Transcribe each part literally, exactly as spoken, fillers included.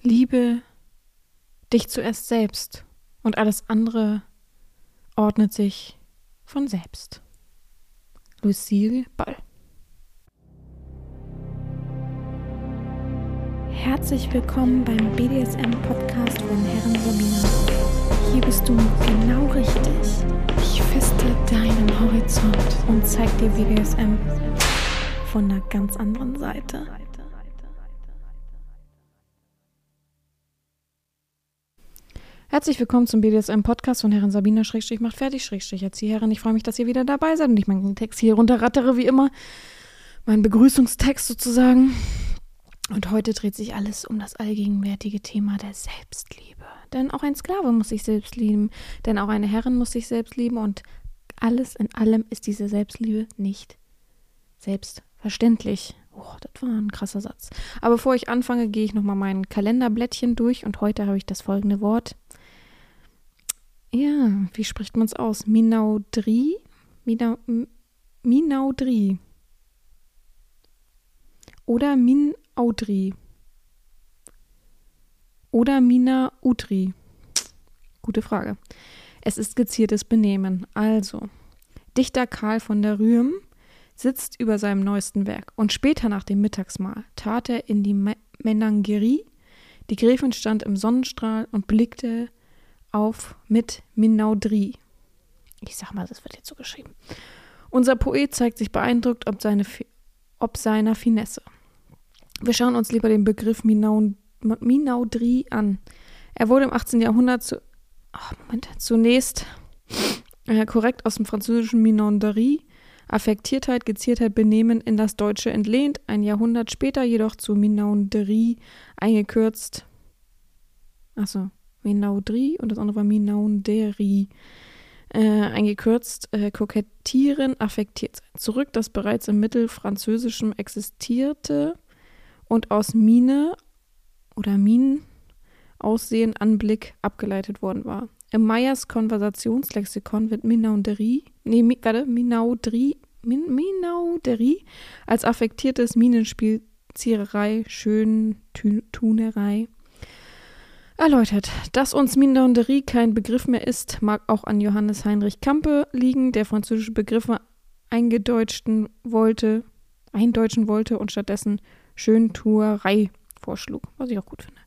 Liebe dich zuerst selbst und alles andere ordnet sich von selbst. Lucille Ball. Herzlich willkommen beim B D S M-Podcast von Herren Sabina. Hier bist du genau richtig. Ich feste deinen Horizont und zeig dir B D S M von einer ganz anderen Seite. Herzlich willkommen zum B D S M-Podcast von Herren Sabina, Schrägstrich macht fertig, Schrägstrich Erzieherin. Ich freue mich, dass ihr wieder dabei seid und ich meinen Text hier runterrattere, wie immer. Mein Begrüßungstext sozusagen. Und heute dreht sich alles um das allgegenwärtige Thema der Selbstliebe. Denn auch ein Sklave muss sich selbst lieben, denn auch eine Herrin muss sich selbst lieben und alles in allem ist diese Selbstliebe nicht selbstverständlich. Oh, das war ein krasser Satz. Aber bevor ich anfange, gehe ich nochmal mein Kalenderblättchen durch und heute habe ich das folgende Wort. Ja, wie spricht man es aus? Minaudri? Mina, Minaudri. Oder Minaudri. Oder Minaudri. Gute Frage. Es ist gezieltes Benehmen. Also, Dichter Karl von der Rühm sitzt über seinem neuesten Werk und später nach dem Mittagsmahl tat er in die Menagerie. Die Gräfin stand im Sonnenstrahl und blickte auf mit Minaudri. Ich sag mal, das wird jetzt so geschrieben. Unser Poet zeigt sich beeindruckt ob, seine, ob seiner Finesse. Wir schauen uns lieber den Begriff Minaud, Minaudri an. Er wurde im achtzehnten Jahrhundert zu, oh Moment, zunächst äh, korrekt aus dem französischen Minauderie, Affektiertheit, Geziertheit, Benehmen in das Deutsche entlehnt, ein Jahrhundert später jedoch zu Minauderie eingekürzt. Achso, Minaudri und das andere war Minauderie äh, eingekürzt, äh, kokettieren, affektiert sein. Zurück, das bereits im Mittelfranzösischen existierte und aus Mine oder Minen Aussehen, Anblick abgeleitet worden war. Im Meyers Konversationslexikon wird Minauderie, nee, mi, warte, Minaudri, Min, Minauderie als affektiertes Minenspiel, Ziererei, Schöntunerei erläutert. Dass uns Minauderie kein Begriff mehr ist, mag auch an Johannes Heinrich Campe liegen, der französische Begriffe eingedeutschen wollte, eindeutschen wollte und stattdessen Schöntuerei vorschlug, was ich auch gut finde.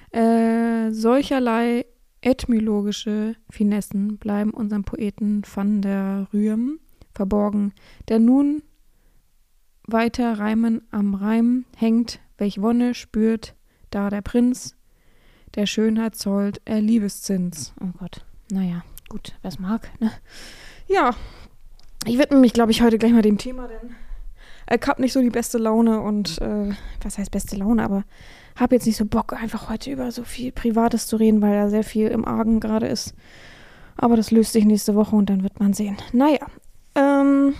Äh, solcherlei etymologische Finessen bleiben unserem Poeten van der Rühm verborgen, der nun weiter Reimen am Reim hängt, welch Wonne spürt, da der Prinz der Schönheit zollt er Liebeszins. Oh Gott, naja, gut, wer es mag, ne? Ja, ich widme mich, glaube ich, heute gleich mal dem Thema, denn ich habe nicht so die beste Laune und, äh, was heißt beste Laune, aber habe jetzt nicht so Bock, einfach heute über so viel Privates zu reden, weil da sehr viel im Argen gerade ist. Aber das löst sich nächste Woche und dann wird man sehen. Naja, ähm,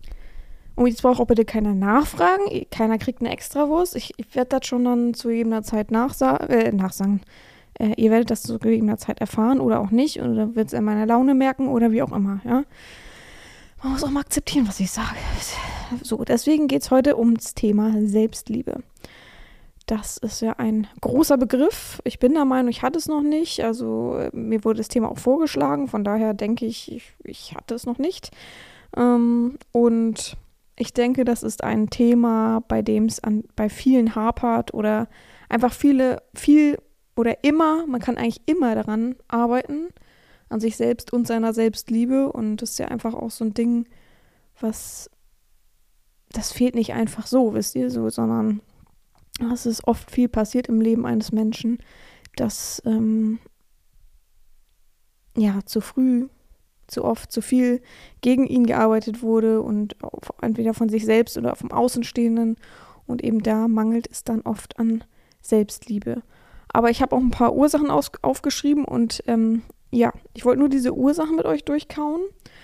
und jetzt braucht auch bitte keiner nachfragen. Keiner kriegt eine Extrawurst. Ich, ich werde das schon dann zu gegebener Zeit nachsa- äh, nachsagen. Äh, ihr werdet das zu gegebener Zeit erfahren oder auch nicht. Oder wird es in meiner Laune merken oder wie auch immer, ja. Man muss auch mal akzeptieren, was ich sage. So, deswegen geht es heute ums Thema Selbstliebe. Das ist ja ein großer Begriff. Ich bin der Meinung, ich hatte es noch nicht. Also mir wurde das Thema auch vorgeschlagen. Von daher denke ich, ich, ich hatte es noch nicht. Ähm, und ich denke, das ist ein Thema, bei dem es an, bei vielen hapert oder einfach viele, viel oder immer, man kann eigentlich immer daran arbeiten, an sich selbst und seiner Selbstliebe. Und das ist ja einfach auch so ein Ding, was, das fehlt nicht einfach so, wisst ihr, so, sondern es ist oft viel passiert im Leben eines Menschen, dass ähm, ja zu früh, zu oft, zu viel gegen ihn gearbeitet wurde und auf, entweder von sich selbst oder vom Außenstehenden und eben da mangelt es dann oft an Selbstliebe. Aber ich habe auch ein paar Ursachen aus, aufgeschrieben und ähm, ja, ich wollte nur diese Ursachen mit euch durchkauen.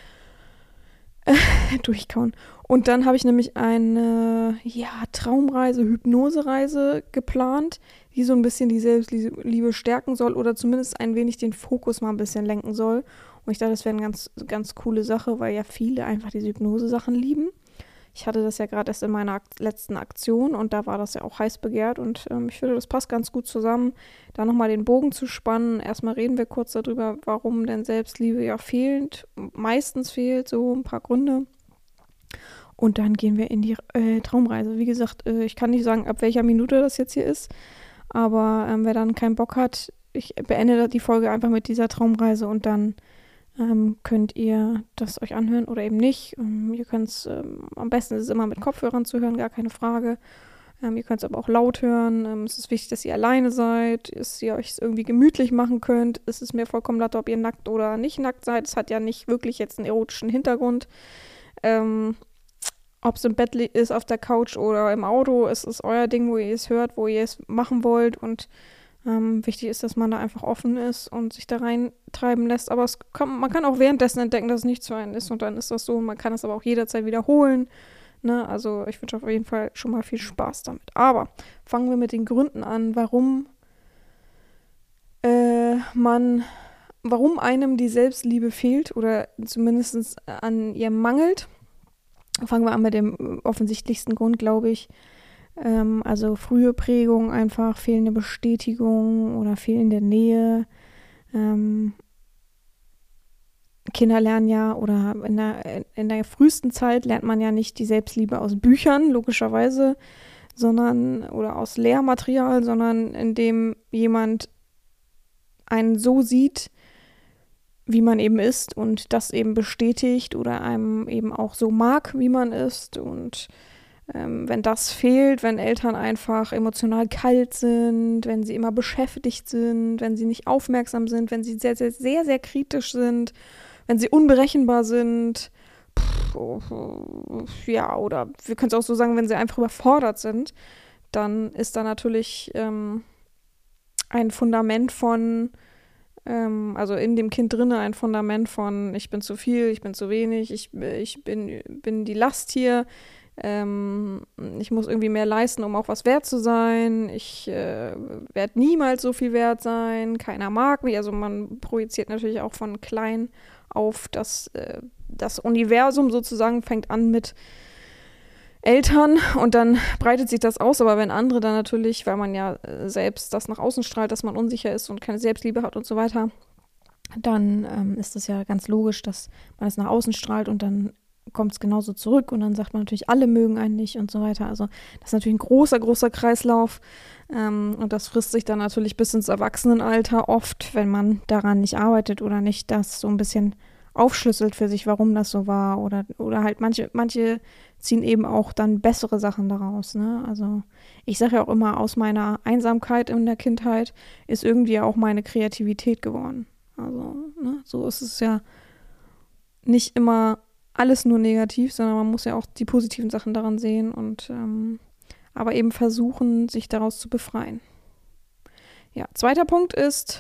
durchkauen. Und dann habe ich nämlich eine ja, Traumreise, Hypnosereise geplant, die so ein bisschen die Selbstliebe stärken soll oder zumindest ein wenig den Fokus mal ein bisschen lenken soll. Und ich dachte, das wäre eine ganz, ganz coole Sache, weil ja viele einfach diese Hypnose-Sachen lieben. Ich hatte das ja gerade erst in meiner Akt- letzten Aktion und da war das ja auch heiß begehrt und ähm, ich finde, das passt ganz gut zusammen, da nochmal den Bogen zu spannen. Erstmal reden wir kurz darüber, warum denn Selbstliebe ja fehlt, meistens fehlt, so ein paar Gründe. Und dann gehen wir in die äh, Traumreise. Wie gesagt, äh, ich kann nicht sagen, ab welcher Minute das jetzt hier ist, aber ähm, wer dann keinen Bock hat, ich beende die Folge einfach mit dieser Traumreise und dann ähm, könnt ihr das euch anhören oder eben nicht. Ähm, ihr könnt es, ähm, am besten ist es immer mit Kopfhörern zu hören, gar keine Frage. Ähm, ihr könnt es aber auch laut hören. Ähm, es ist wichtig, dass ihr alleine seid, dass ihr euch irgendwie gemütlich machen könnt. Es ist mir vollkommen latte, ob ihr nackt oder nicht nackt seid. Es hat ja nicht wirklich jetzt einen erotischen Hintergrund. Ähm, ob es im Bett ist, auf der Couch oder im Auto, es ist euer Ding, wo ihr es hört, wo ihr es machen wollt und Ähm, wichtig ist, dass man da einfach offen ist und sich da reintreiben lässt. Aber es kann, man kann auch währenddessen entdecken, dass es nichts für einen ist und dann ist das so. Und man kann es aber auch jederzeit wiederholen. Ne? Also ich wünsche auf jeden Fall schon mal viel Spaß damit. Aber fangen wir mit den Gründen an, warum äh, man, warum einem die Selbstliebe fehlt oder zumindest an ihr mangelt. Fangen wir an mit dem offensichtlichsten Grund, glaube ich. Also frühe Prägung, einfach fehlende Bestätigung oder fehlende Nähe. Ähm, Kinder lernen ja, oder in der, in der frühesten Zeit lernt man ja nicht die Selbstliebe aus Büchern, logischerweise, sondern, oder aus Lehrmaterial, sondern indem jemand einen so sieht, wie man eben ist und das eben bestätigt oder einem eben auch so mag, wie man ist. Und Ähm, wenn das fehlt, wenn Eltern einfach emotional kalt sind, wenn sie immer beschäftigt sind, wenn sie nicht aufmerksam sind, wenn sie sehr, sehr, sehr, sehr kritisch sind, wenn sie unberechenbar sind, pff, ja, oder wir können es auch so sagen, wenn sie einfach überfordert sind, dann ist da natürlich ähm, ein Fundament von, ähm, also in dem Kind drinne ein Fundament von, ich bin zu viel, ich bin zu wenig, ich, ich bin, bin die Last hier, Ähm, ich muss irgendwie mehr leisten, um auch was wert zu sein. Ich äh, werde niemals so viel wert sein. Keiner mag mich. Also man projiziert natürlich auch von klein auf das, äh, das Universum sozusagen, fängt an mit Eltern und dann breitet sich das aus. Aber wenn andere dann natürlich, weil man ja selbst das nach außen strahlt, dass man unsicher ist und keine Selbstliebe hat und so weiter, dann ähm, ist das ja ganz logisch, dass man es nach außen strahlt und dann kommt es genauso zurück und dann sagt man natürlich, alle mögen einen nicht und so weiter. Also das ist natürlich ein großer, großer Kreislauf ähm, und das frisst sich dann natürlich bis ins Erwachsenenalter oft, wenn man daran nicht arbeitet oder nicht das so ein bisschen aufschlüsselt für sich, warum das so war oder, oder halt manche, manche ziehen eben auch dann bessere Sachen daraus, ne? Also ich sage ja auch immer, aus meiner Einsamkeit in der Kindheit ist irgendwie auch meine Kreativität geworden. Also, ne, so ist es ja nicht immer alles nur negativ, sondern man muss ja auch die positiven Sachen daran sehen und ähm, aber eben versuchen, sich daraus zu befreien. Ja, zweiter Punkt ist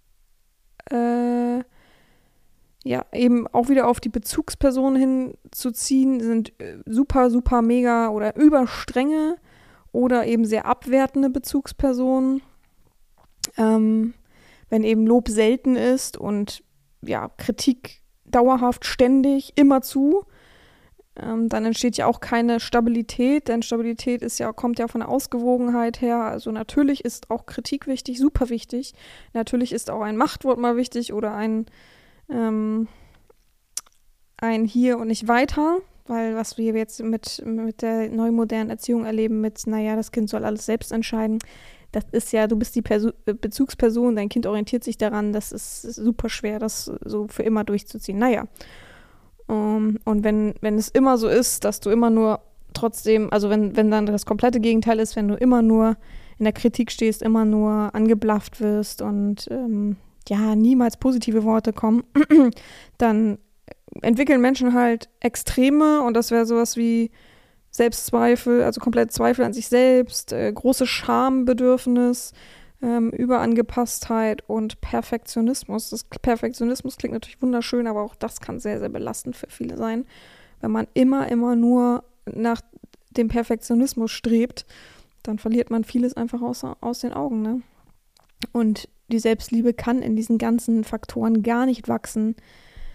äh, ja, eben auch wieder auf die Bezugspersonen hinzuziehen, sind super, super, mega oder überstrenge oder eben sehr abwertende Bezugspersonen. Ähm, wenn eben Lob selten ist und ja, Kritik dauerhaft, ständig, immerzu, ähm, dann entsteht ja auch keine Stabilität, denn Stabilität ist ja, kommt ja von der Ausgewogenheit her. Also natürlich ist auch Kritik wichtig, super wichtig. Natürlich ist auch ein Machtwort mal wichtig oder ein, ähm, ein Hier und nicht weiter, weil was wir jetzt mit, mit der neumodernen Erziehung erleben, mit, naja, das Kind soll alles selbst entscheiden, das ist ja, du bist die Perso- Bezugsperson, dein Kind orientiert sich daran, das ist super schwer, das so für immer durchzuziehen. Naja, um, und wenn, wenn es immer so ist, dass du immer nur trotzdem, also wenn, wenn dann das komplette Gegenteil ist, wenn du immer nur in der Kritik stehst, immer nur angeblafft wirst und ähm, ja, niemals positive Worte kommen, dann entwickeln Menschen halt Extreme und das wäre sowas wie Selbstzweifel, also komplett Zweifel an sich selbst, äh, große Schambedürfnis, ähm, Überangepasstheit und Perfektionismus. Das Perfektionismus klingt natürlich wunderschön, aber auch das kann sehr, sehr belastend für viele sein, wenn man immer, immer nur nach dem Perfektionismus strebt, dann verliert man vieles einfach aus, aus den Augen, ne? Und die Selbstliebe kann in diesen ganzen Faktoren gar nicht wachsen,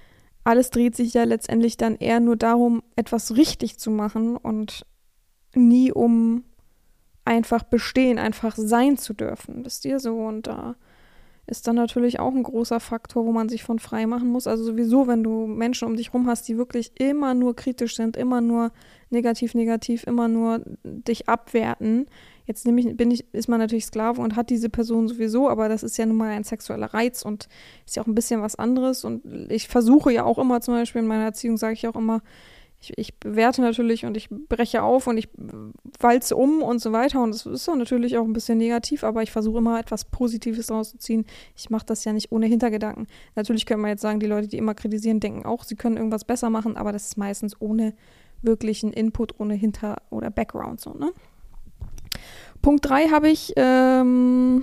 alles dreht sich ja letztendlich dann eher nur darum, etwas richtig zu machen und nie um einfach bestehen, einfach sein zu dürfen. Wisst ihr so? Und da ist dann natürlich auch ein großer Faktor, wo man sich von frei machen muss. Also sowieso, wenn du Menschen um dich rum hast, die wirklich immer nur kritisch sind, immer nur negativ, negativ, immer nur dich abwerten. Jetzt nämlich bin ich, ist man natürlich Sklave und hat diese Person sowieso, aber das ist ja nun mal ein sexueller Reiz und ist ja auch ein bisschen was anderes. Und ich versuche ja auch immer, zum Beispiel in meiner Erziehung sage ich auch immer, ich, ich bewerte natürlich und ich breche auf und ich walze um und so weiter. Und das ist auch natürlich auch ein bisschen negativ, aber ich versuche immer etwas Positives rauszuziehen. Ich mache das ja nicht ohne Hintergedanken. Natürlich können wir jetzt sagen, die Leute, die immer kritisieren, denken auch, sie können irgendwas besser machen, aber das ist meistens ohne wirklichen Input, ohne Hinter- oder Background. So, ne? Punkt drei habe ich ähm,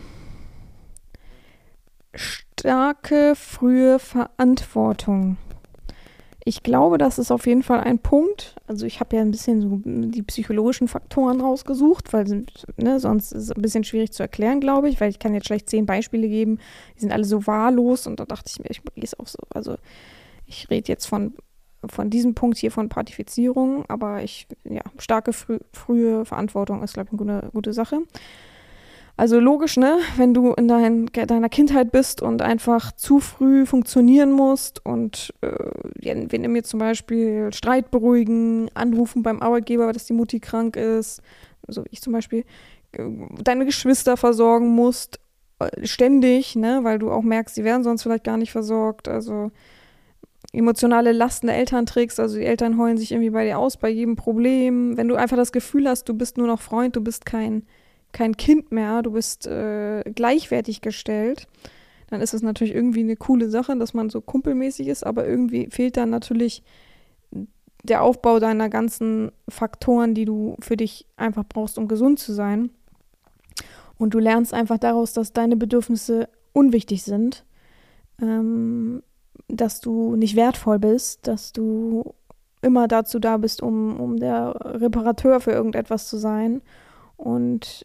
starke, frühe Verantwortung. Ich glaube, das ist auf jeden Fall ein Punkt. Also ich habe ja ein bisschen so die psychologischen Faktoren rausgesucht, weil ne, sonst ist es ein bisschen schwierig zu erklären, glaube ich, weil ich kann jetzt schlecht zehn Beispiele geben, die sind alle so wahllos und da dachte ich mir, ich lese auch so, also ich rede jetzt von, von diesem Punkt hier von Partifizierung, aber ich, ja, starke frü- frühe Verantwortung ist, glaube ich, eine gute, gute Sache. Also logisch, ne, wenn du in dein, deiner Kindheit bist und einfach zu früh funktionieren musst und äh, wenn wir mir zum Beispiel Streit beruhigen, anrufen beim Arbeitgeber, dass die Mutti krank ist, so wie ich zum Beispiel, äh, deine Geschwister versorgen musst, äh, ständig, ne, weil du auch merkst, sie werden sonst vielleicht gar nicht versorgt, also emotionale Lasten der Eltern trägst, also die Eltern heulen sich irgendwie bei dir aus, bei jedem Problem, wenn du einfach das Gefühl hast, du bist nur noch Freund, du bist kein kein Kind mehr, du bist äh, gleichwertig gestellt, dann ist es natürlich irgendwie eine coole Sache, dass man so kumpelmäßig ist, aber irgendwie fehlt dann natürlich der Aufbau deiner ganzen Faktoren, die du für dich einfach brauchst, um gesund zu sein. Und du lernst einfach daraus, dass deine Bedürfnisse unwichtig sind, ähm, dass du nicht wertvoll bist, dass du immer dazu da bist, um, um der Reparateur für irgendetwas zu sein. Und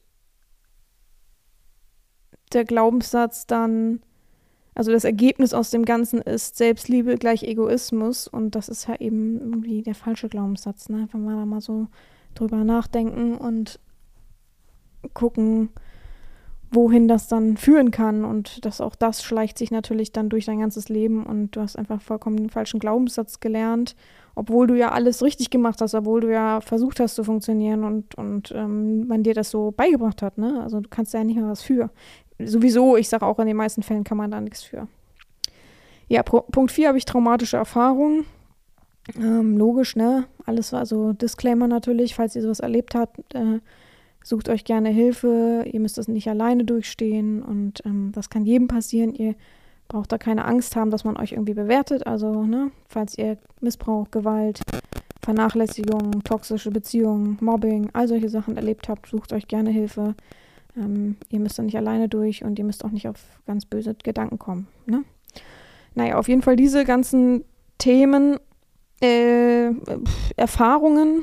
der Glaubenssatz dann, also das Ergebnis aus dem Ganzen ist Selbstliebe gleich Egoismus und das ist ja eben irgendwie der falsche Glaubenssatz, ne? Wenn wir da mal so drüber nachdenken und gucken, wohin das dann führen kann und dass auch das schleicht sich natürlich dann durch dein ganzes Leben und du hast einfach vollkommen den falschen Glaubenssatz gelernt, obwohl du ja alles richtig gemacht hast, obwohl du ja versucht hast zu funktionieren und, und ähm, man dir das so beigebracht hat, ne? Also du kannst da ja nicht mehr was für. Sowieso, ich sage auch, in den meisten Fällen kann man da nichts für. Ja, Pro- Punkt vier habe ich traumatische Erfahrungen. Ähm, logisch, ne? Alles, also Disclaimer natürlich, falls ihr sowas erlebt habt, äh, sucht euch gerne Hilfe. Ihr müsst das nicht alleine durchstehen und ähm, das kann jedem passieren. Ihr braucht da keine Angst haben, dass man euch irgendwie bewertet. Also, ne, falls ihr Missbrauch, Gewalt, Vernachlässigung, toxische Beziehungen, Mobbing, all solche Sachen erlebt habt, sucht euch gerne Hilfe. Ähm, ihr müsst da nicht alleine durch und ihr müsst auch nicht auf ganz böse Gedanken kommen. Ne? Naja, auf jeden Fall diese ganzen Themen, äh, Erfahrungen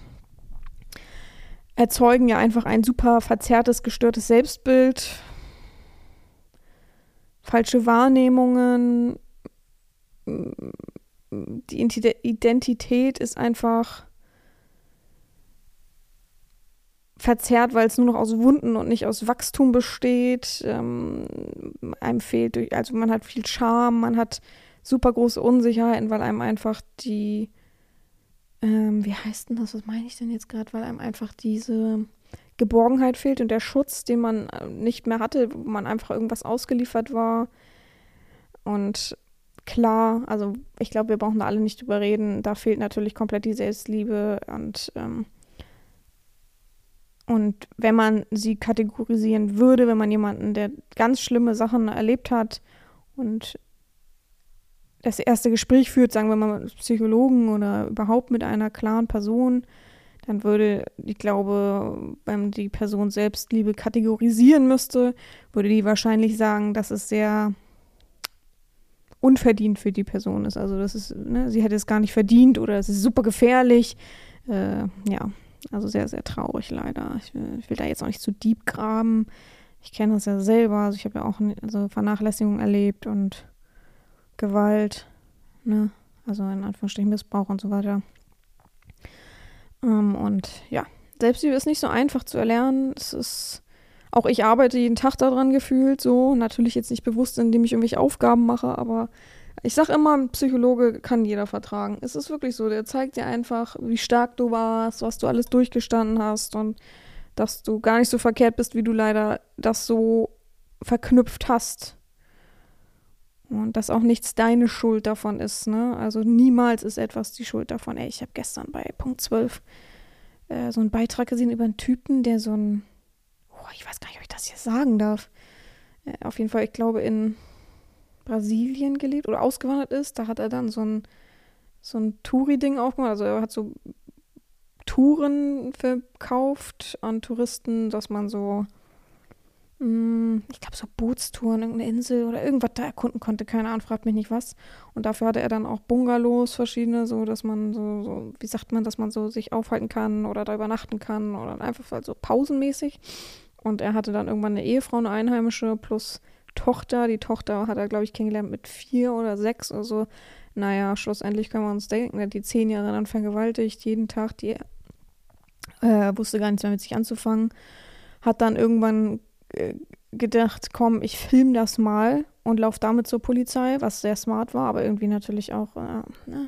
erzeugen ja einfach ein super verzerrtes, gestörtes Selbstbild, falsche Wahrnehmungen, die Identität ist einfach verzerrt, weil es nur noch aus Wunden und nicht aus Wachstum besteht. Ähm, einem fehlt, durch, also man hat viel Scham, man hat super große Unsicherheiten, weil einem einfach die, ähm, wie heißt denn das, was meine ich denn jetzt gerade, weil einem einfach diese Geborgenheit fehlt und der Schutz, den man nicht mehr hatte, wo man einfach irgendwas ausgeliefert war. Und klar, also ich glaube, wir brauchen da alle nicht drüber reden, da fehlt natürlich komplett die Selbstliebe und ähm, Und wenn man sie kategorisieren würde, wenn man jemanden, der ganz schlimme Sachen erlebt hat und das erste Gespräch führt, sagen wir mal mit Psychologen oder überhaupt mit einer klaren Person, dann würde, ich glaube, wenn die Person Selbstliebe kategorisieren müsste, würde die wahrscheinlich sagen, dass es sehr unverdient für die Person ist. Also das ist, ne, sie hätte es gar nicht verdient oder es ist super gefährlich. Äh, ja. Also sehr, sehr traurig leider. Ich will, ich will da jetzt auch nicht zu deep graben. Ich kenne das ja selber. Also ich habe ja auch also Vernachlässigung erlebt und Gewalt. Ne? Also in Anführungsstrichen Missbrauch und so weiter. Ähm, und ja, Selbstliebe ist nicht so einfach zu erlernen. Es ist, auch ich arbeite jeden Tag daran gefühlt so. Natürlich jetzt nicht bewusst, indem ich irgendwelche Aufgaben mache, aber ich sag immer, ein Psychologe kann jeder vertragen. Es ist wirklich so, der zeigt dir einfach, wie stark du warst, was du alles durchgestanden hast und dass du gar nicht so verkehrt bist, wie du leider das so verknüpft hast. Und dass auch nichts deine Schuld davon ist, ne? Also niemals ist etwas die Schuld davon. Ey, ich habe gestern bei Punkt zwölf äh, so einen Beitrag gesehen über einen Typen, der so ein, oh, ich weiß gar nicht, ob ich das hier sagen darf. Äh, auf jeden Fall, ich glaube, in Brasilien gelebt oder ausgewandert ist. Da hat er dann so ein, so ein Touri-Ding aufgemacht. Also er hat so Touren verkauft an Touristen, dass man so, mh, ich glaube so Bootstouren, irgendeine Insel oder irgendwas da erkunden konnte. Keine Ahnung, fragt mich nicht was. Und dafür hatte er dann auch Bungalows verschiedene, so dass man so, so, wie sagt man, dass man so sich aufhalten kann oder da übernachten kann oder einfach halt so pausenmäßig. Und er hatte dann irgendwann eine Ehefrau, eine Einheimische plus Tochter. Die Tochter hat er, glaube ich, kennengelernt mit vier oder sechs oder so. Naja, schlussendlich können wir uns denken, er hat die zehn Jahre dann vergewaltigt, jeden Tag, die äh, wusste gar nichts mehr mit sich anzufangen. Hat dann irgendwann äh, gedacht, komm, ich film das mal und lauf damit zur Polizei, was sehr smart war, aber irgendwie natürlich auch äh, ne,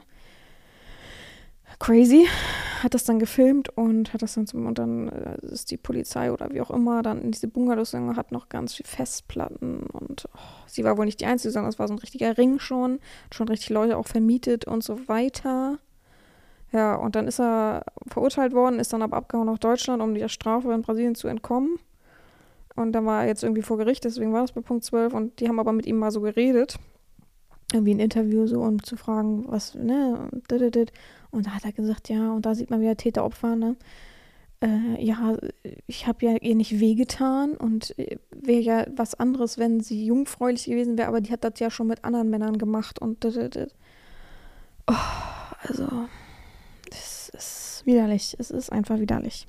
crazy. Hat das dann gefilmt und hat das dann zum, und dann äh, ist die Polizei oder wie auch immer dann in diese Bungalows gegangen, hat noch ganz viel Festplatten und oh, sie war wohl nicht die Einzige, sondern es war so ein richtiger Ring schon, schon richtig Leute auch vermietet und so weiter. Ja, und dann ist er verurteilt worden, ist dann aber abgehauen nach Deutschland, um der Strafe in Brasilien zu entkommen. Und dann war er jetzt irgendwie vor Gericht, deswegen war das bei Punkt zwölf und die haben aber mit ihm mal so geredet. Irgendwie ein Interview so, um zu fragen, was, ne, und da hat er gesagt, ja, und da sieht man wieder Täter-Opfer, ne, äh, ja, ich habe ja ihr nicht wehgetan und wäre ja was anderes, wenn sie jungfräulich gewesen wäre, aber die hat das ja schon mit anderen Männern gemacht und oh, also, es ist widerlich, es ist einfach widerlich.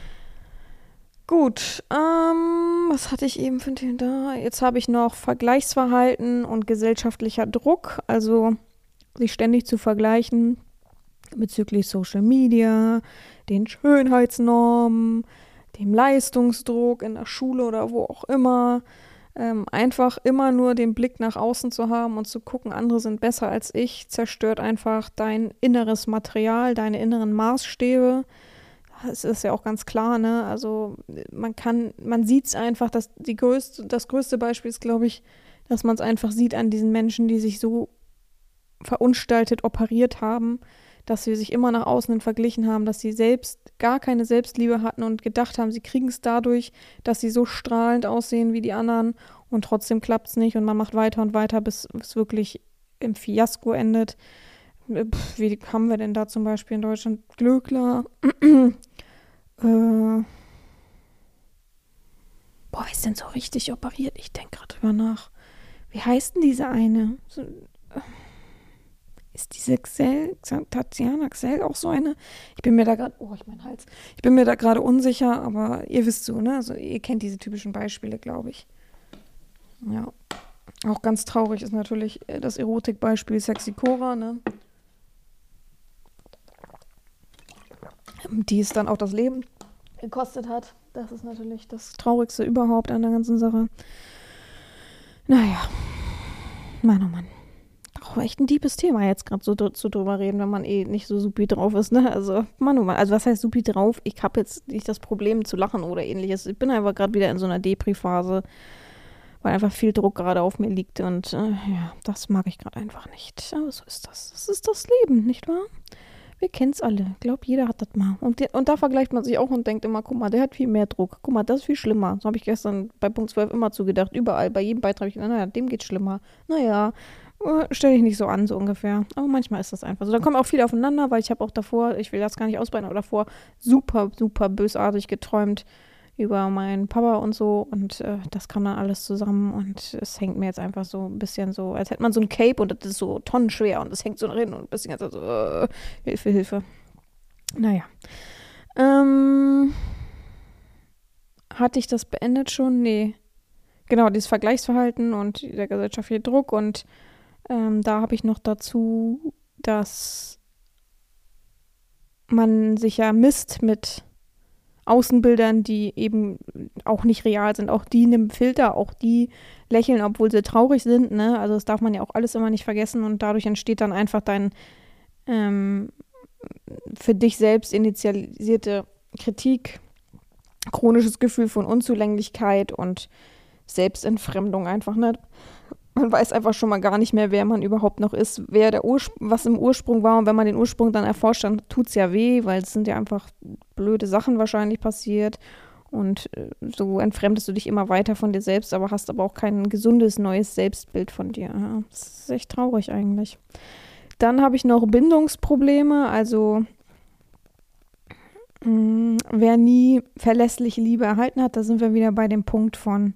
Gut, ähm, was hatte ich eben für ein Thema da? Jetzt habe ich noch Vergleichsverhalten und gesellschaftlicher Druck, also sich ständig zu vergleichen bezüglich Social Media, den Schönheitsnormen, dem Leistungsdruck in der Schule oder wo auch immer. Ähm, einfach immer nur den Blick nach außen zu haben und zu gucken, andere sind besser als ich, zerstört einfach dein inneres Material, deine inneren Maßstäbe. Es ist ja auch ganz klar, ne? Also man kann, man sieht es einfach, dass die größte, das größte Beispiel ist, glaube ich, dass man es einfach sieht an diesen Menschen, die sich so verunstaltet operiert haben, dass sie sich immer nach außen hin verglichen haben, dass sie selbst gar keine Selbstliebe hatten und gedacht haben, sie kriegen es dadurch, dass sie so strahlend aussehen wie die anderen und trotzdem klappt es nicht und man macht weiter und weiter, bis es wirklich im Fiasko endet. Pff, wie haben wir denn da zum Beispiel in Deutschland? Glöckler. äh, boah, wer ist denn so richtig operiert? Ich denke gerade drüber nach. Wie heißt denn diese eine? So, äh, ist diese Xell, Tatjana Xell auch so eine? Ich bin mir da gerade, oh, ich mein Hals. Ich bin mir da gerade unsicher, aber ihr wisst so, ne? Also ihr kennt diese typischen Beispiele, glaube ich. Ja. Auch ganz traurig ist natürlich das Erotikbeispiel Sexy Cora, ne? Die es dann auch das Leben gekostet hat. Das ist natürlich das Traurigste überhaupt an der ganzen Sache. Naja. Mann, oh Mann. Auch echt ein deepes Thema jetzt gerade so dr- zu drüber reden, wenn man eh nicht so supi drauf ist, ne? Also, Mann, oh Mann. Also, was heißt supi drauf? Ich habe jetzt nicht das Problem zu lachen oder ähnliches. Ich bin einfach gerade wieder in so einer Depri-Phase, weil einfach viel Druck gerade auf mir liegt und äh, ja, das mag ich gerade einfach nicht. Aber so ist das. Das ist das Leben, nicht wahr? Wir kennen es alle. Ich glaube, jeder hat das mal. Und, die, und da vergleicht man sich auch und denkt immer, guck mal, der hat viel mehr Druck. Guck mal, das ist viel schlimmer. So habe ich gestern bei Punkt zwölf immer zugedacht. Überall, bei jedem Beitrag habe ich gedacht, naja, dem geht's schlimmer. Naja, äh, stell dich nicht so an, so ungefähr. Aber manchmal ist das einfach so. Dann kommt auch viel aufeinander, weil ich habe auch davor, ich will das gar nicht ausbreiten, aber davor super, super bösartig geträumt über meinen Papa und so und äh, das kam dann alles zusammen und es hängt mir jetzt einfach so ein bisschen so, als hätte man so ein Cape und das ist so tonnenschwer und es hängt so nach hinten und ein bisschen so, äh, Hilfe, Hilfe. Naja. Ähm, hatte ich das beendet schon? Nee. Genau, dieses Vergleichsverhalten und der gesellschaftliche Druck und ähm, da habe ich noch dazu dass man sich ja misst mit Außenbildern, die eben auch nicht real sind. Auch die in einem Filter, auch die lächeln, obwohl sie traurig sind, ne? Also das darf man ja auch alles immer nicht vergessen und dadurch entsteht dann einfach dein ähm, für dich selbst initialisierte Kritik, chronisches Gefühl von Unzulänglichkeit und Selbstentfremdung einfach, ne? Man weiß einfach schon mal gar nicht mehr, wer man überhaupt noch ist, wer der Urspr- was im Ursprung war. Und wenn man den Ursprung dann erforscht, dann tut es ja weh, weil es sind ja einfach blöde Sachen wahrscheinlich passiert. Und äh, so entfremdest du dich immer weiter von dir selbst, aber hast aber auch kein gesundes, neues Selbstbild von dir. Ja, das ist echt traurig eigentlich. Dann habe ich noch Bindungsprobleme, also mh, wer nie verlässliche Liebe erhalten hat, da sind wir wieder bei dem Punkt von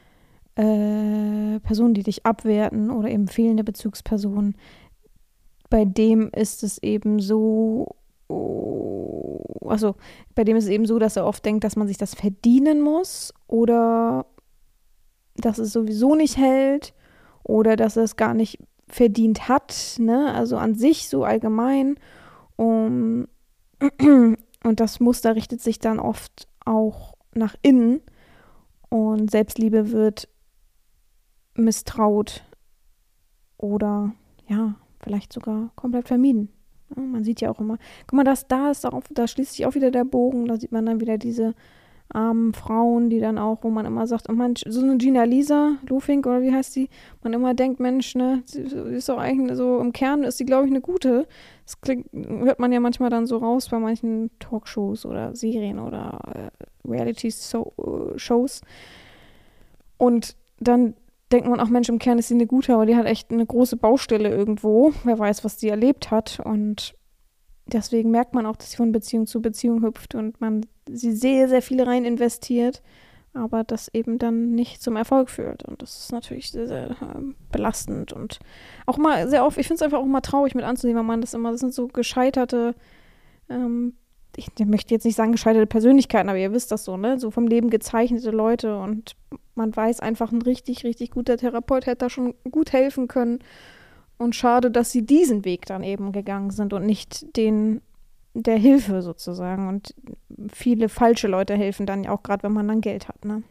Äh, Personen, die dich abwerten oder eben fehlende Bezugspersonen, bei dem ist es eben so, oh, also bei dem ist es eben so, dass er oft denkt, dass man sich das verdienen muss oder dass es sowieso nicht hält oder dass er es gar nicht verdient hat, ne? Also an sich so allgemein. Um, und das Muster richtet sich dann oft auch nach innen und Selbstliebe wird misstraut oder ja, vielleicht sogar komplett vermieden. Ja, man sieht ja auch immer, guck mal, das da ist auch, da schließt sich auch wieder der Bogen, da sieht man dann wieder diese armen Frauen, die dann auch, wo man immer sagt, oh Mensch, so eine Gina Lisa Lofink oder wie heißt die, man immer denkt, Mensch, ne, sie ist doch eigentlich so, im Kern ist sie, glaube ich, eine gute. Das klingt, hört man ja manchmal dann so raus bei manchen Talkshows oder Serien oder äh, Reality-Shows. Und dann denkt man auch, Mensch, im Kern ist sie eine gute, aber die hat echt eine große Baustelle irgendwo. Wer weiß, was sie erlebt hat. Und deswegen merkt man auch, dass sie von Beziehung zu Beziehung hüpft und man sie sehr, sehr viel rein investiert, aber das eben dann nicht zum Erfolg führt. Und das ist natürlich sehr, sehr äh, belastend und auch mal sehr oft, ich finde es einfach auch mal traurig mit anzunehmen, weil man das immer, das sind so gescheiterte, ähm, ich möchte jetzt nicht sagen gescheiterte Persönlichkeiten, aber ihr wisst das so, ne? So vom Leben gezeichnete Leute und man weiß einfach, ein richtig, richtig guter Therapeut hätte da schon gut helfen können. Und schade, dass sie diesen Weg dann eben gegangen sind und nicht den der Hilfe sozusagen. Und viele falsche Leute helfen dann ja auch, gerade wenn man dann Geld hat, ne?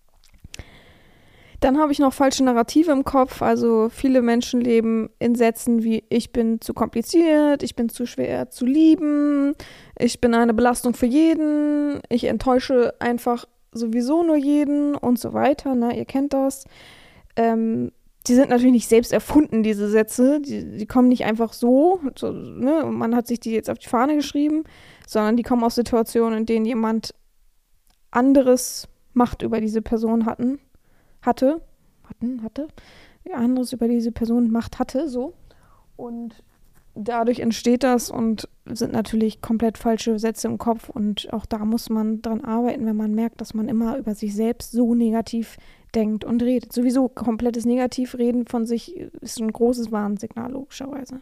Dann habe ich noch falsche Narrative im Kopf. Also viele Menschen leben in Sätzen wie ich bin zu kompliziert, ich bin zu schwer zu lieben, ich bin eine Belastung für jeden, ich enttäusche einfach sowieso nur jeden und so weiter. Ne? Ihr kennt das. Ähm, die sind natürlich nicht selbst erfunden, diese Sätze. Die, die kommen nicht einfach so, so ne? Und man hat sich die jetzt auf die Fahne geschrieben, sondern die kommen aus Situationen, in denen jemand anderes Macht über diese Person hatten. hatte, hatten, hatte, ja, anderes über diese Person Macht hatte, so. Und dadurch entsteht das und sind natürlich komplett falsche Sätze im Kopf und auch da muss man dran arbeiten, wenn man merkt, dass man immer über sich selbst so negativ denkt und redet. Sowieso komplettes Negativreden von sich ist ein großes Warnsignal, logischerweise.